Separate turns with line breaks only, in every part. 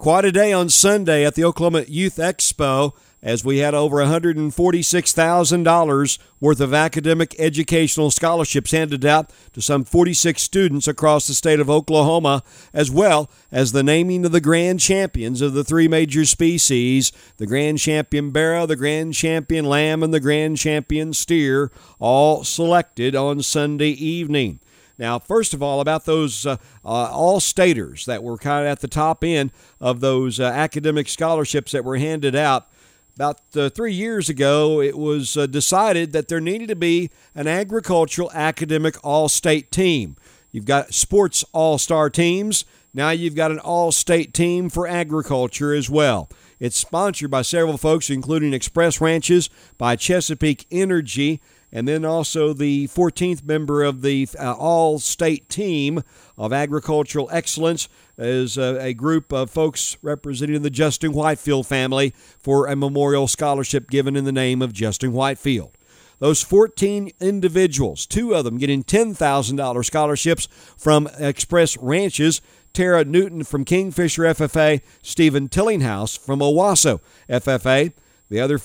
quite a day on Sunday at the Oklahoma Youth Expo, as we had over $146,000 worth of academic educational scholarships handed out to some 46 students across the state of Oklahoma, as well as the naming of the grand champions of the three major species, the grand champion barrow, the grand champion lamb, and the grand champion steer, all selected on Sunday evening. Now, first of all, about those all-staters that were kind of at the top end of those academic scholarships that were handed out. About 3 years ago, it was decided that there needed to be an agricultural academic all-state team. You've got sports all-star teams. Now you've got an all-state team for agriculture as well. It's sponsored by several folks, including Express Ranches, by Chesapeake Energy, and then also the 14th member of the all-state team of agricultural excellence is a group of folks representing the Justin Whitefield family for a memorial scholarship given in the name of Justin Whitefield. Those 14 individuals, 2 of them getting $10,000 scholarships from Express Ranches, Tara Newton from Kingfisher FFA, Stephen Tillinghouse from Owasso FFA. The other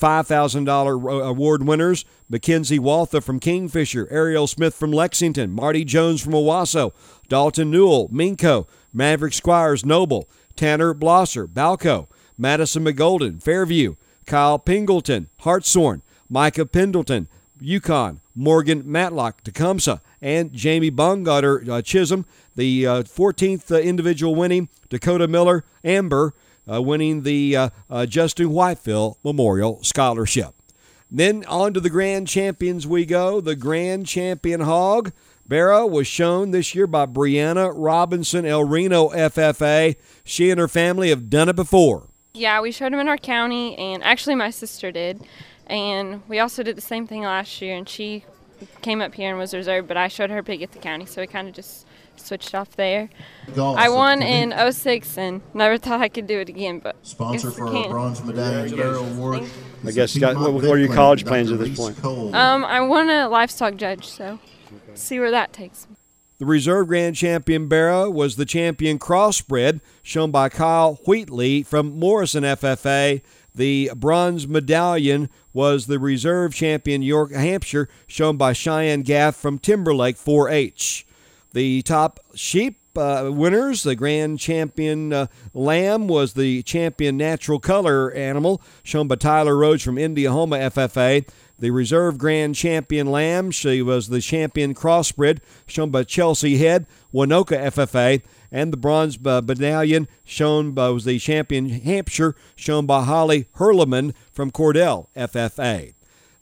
$5,000 award winners, Mackenzie Waltha from Kingfisher, Ariel Smith from Lexington, Marty Jones from Owasso, Dalton Newell, Minco, Maverick Squires, Noble, Tanner Blosser, Balco, Madison McGolden, Fairview, Kyle Pingleton, Hartshorn, Micah Pendleton, Yukon, Morgan Matlock, Tecumseh, and Jamie Baumgartner, Chisholm. The 14th individual winning, Dakota Miller, Amber, winning the Justin Whitefield Memorial Scholarship. Then on to the grand champions we go. The grand champion hog barrow was shown this year by Brianna Robinson, El Reno FFA. She and her family have done it before.
Yeah, we showed them in our county, and actually my sister did. And we also did the same thing last year, and she came up here and was reserved, but I showed her pig at the county, so we kind of just switched off there. I won in 06 and never thought I could do it again, but
sponsor for a bronze medallion award.
I guess, Scott, what are your college plans at this point?
I won a livestock judge, so see where that takes me.
The reserve grand champion barrow was the champion crossbred, shown by Kyle Wheatley from Morrison FFA. The bronze medallion was the reserve champion York, Hampshire, shown by Cheyenne Gaff from Timberlake 4-H. The top sheep winners, the grand champion lamb was the champion natural color animal, shown by Tyler Rhodes from Indiahoma FFA. The reserve grand champion lamb, she was the champion crossbred, shown by Chelsea Head, Winoka FFA. And the bronze medallion shown was the champion Hampshire, shown by Holly Hurleman from Cordell FFA.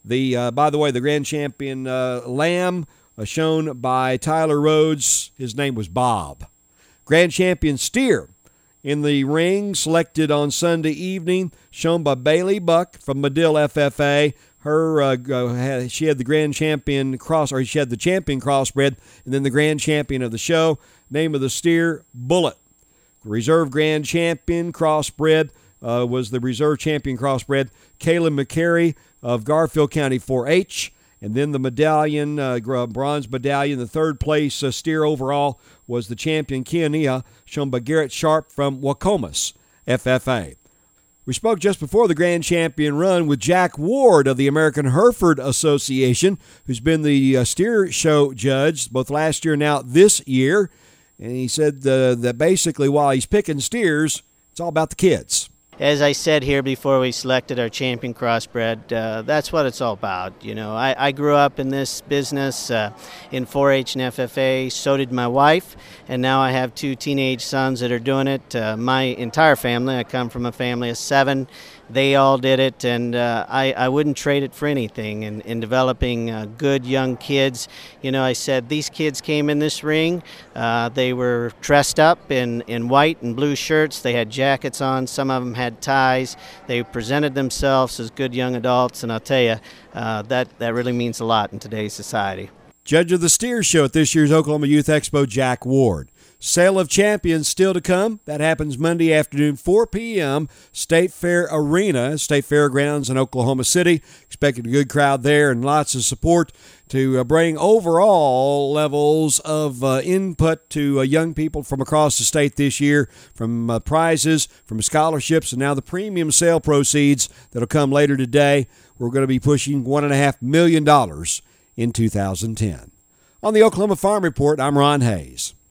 By the way, the grand champion lamb shown by Tyler Rhodes, his name was Bob. Grand champion steer in the ring, selected on Sunday evening, shown by Bailey Buck from Medill FFA. She had the grand champion she had the champion crossbred, and then the grand champion of the show. Name of the steer, Bullet. Reserve grand champion crossbred was the reserve champion crossbred, Caleb McCary of Garfield County 4-H. And then the medallion, bronze medallion, the third place steer overall was the champion Kiania, shown by Garrett Sharp from Wacomas FFA. We spoke just before the grand champion run with Jack Ward of the American Hereford Association, who's been the steer show judge both last year and now this year. And he said that basically while he's picking steers, it's all about the kids.
As I said here before we selected our champion crossbred, that's what it's all about. You know, I grew up in this business in 4-H and FFA, so did my wife, and now I have 2 teenage sons that are doing it. My entire family, I come from a family of 7. They all did it, and I wouldn't trade it for anything. In developing good young kids, you know, I said these kids came in this ring. They were dressed up in white and blue shirts. They had jackets on. Some of them had ties. They presented themselves as good young adults, and I'll tell you, that really means a lot in today's society.
Judge of the steer show at this year's Oklahoma Youth Expo, Jack Ward. Sale of Champions still to come. That happens Monday afternoon, 4 p.m., State Fair Arena, State Fairgrounds in Oklahoma City. Expecting a good crowd there and lots of support to bring overall levels of input to young people from across the state this year, from prizes, from scholarships, and now the premium sale proceeds that'll come later today. We're going to be pushing $1.5 million in 2010. On the Oklahoma Farm Report, I'm Ron Hayes.